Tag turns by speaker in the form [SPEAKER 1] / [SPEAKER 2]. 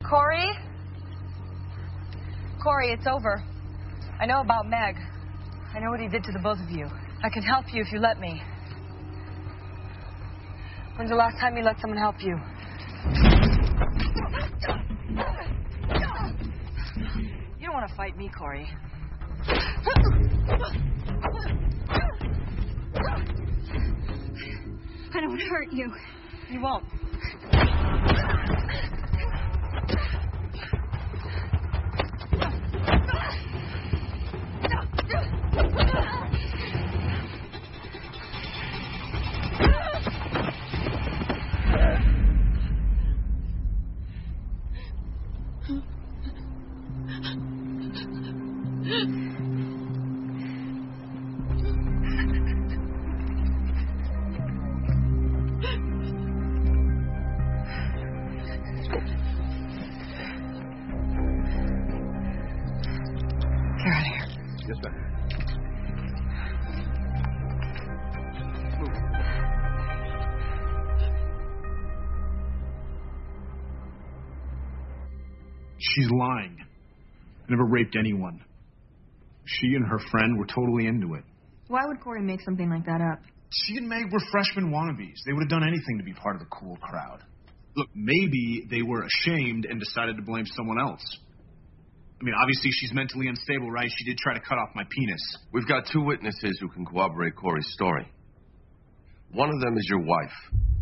[SPEAKER 1] Corey? Corey, it's over. I know about Meg. I know what he did to the both of you. I can help you if you let me. When's the last time you let someone help you? You don't want to fight me, Corey.
[SPEAKER 2] I don't hurt you.
[SPEAKER 1] You won't. Get out of here.
[SPEAKER 3] Yes, sir.
[SPEAKER 4] She's lying. I never raped anyone. She and her friend were totally into it.
[SPEAKER 1] Why would Corey make something like that up?
[SPEAKER 4] She and Meg were freshman wannabes. They would have done anything to be part of the cool crowd. Look, maybe they were ashamed and decided to blame someone else. I mean, obviously she's mentally unstable, right? She did try to cut off my penis.
[SPEAKER 3] We've got 2 witnesses who can corroborate Corey's story. One of them is your wife.